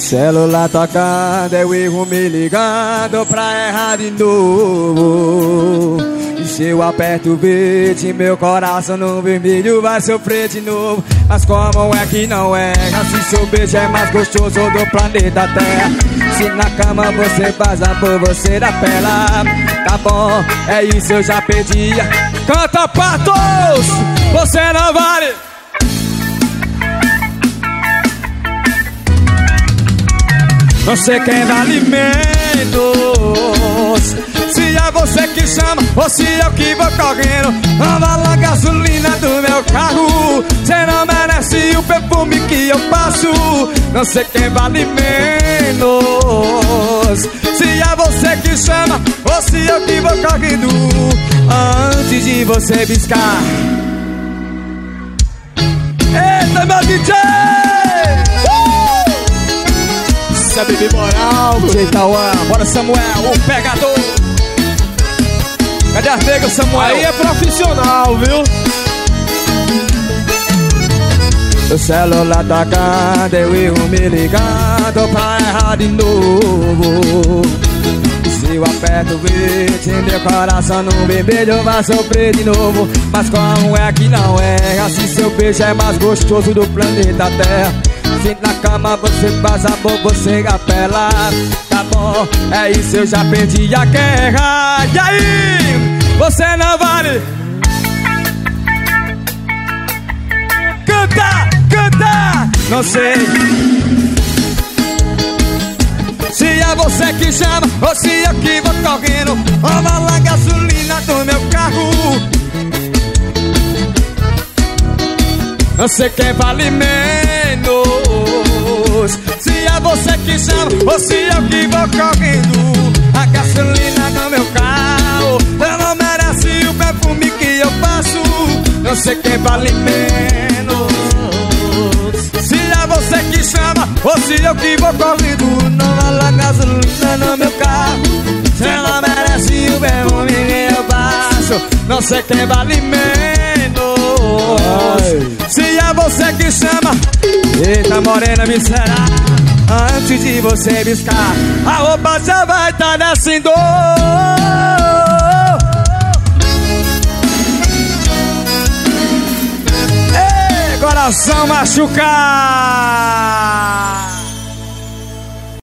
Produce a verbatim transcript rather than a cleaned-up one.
Celular tocando, eu erro me ligando pra errar de novo. E se eu aperto o verde, meu coração no vermelho vai sofrer de novo. Mas como é que não erra, se seu beijo é mais gostoso do planeta Terra? Se na cama você vaza por você da pela. Tá bom, é isso, eu já pedia. Canta, Patos! Você não vale. Não sei quem vale menos, se é você que chama ou se eu que vou correndo. Anda lá a gasolina do meu carro, cê não merece o perfume que eu passo. Não sei quem vale menos, se é você que chama ou se eu que vou correndo. Antes de você piscar. Eita, meu D J! É Bibi Moral, D J Tauan, bora Samuel, o pegador. Cadê as negras, Samuel? Aí é profissional, viu? O celular tocando, eu erro me ligando pra errar de novo. E se eu aperto o verde, meu coração no vermelho vai sofrer de novo. Mas como é que não é? Assim seu beijo é mais gostoso do planeta Terra. Se na cama você faz amor, você apela. Tá bom, é isso, eu já perdi a guerra. E aí, você não vale. Canta, canta. Não sei se é você que chama ou se eu que vou correndo. Olha lá a gasolina do meu carro. Não sei quem vale menos, se é você que chama ou se eu que vou correndo. A gasolina no meu carro, eu não merece o perfume que eu passo. Não sei quem vale menos, se é você que chama ou se eu que vou correndo. Não vale a gasolina no meu carro, você não merece o perfume que eu passo. Não sei quem vale menos, se é você que chama. Eita, morena, me será. Antes de você piscar, a roupa já vai tá descendo. Ei, coração machucar.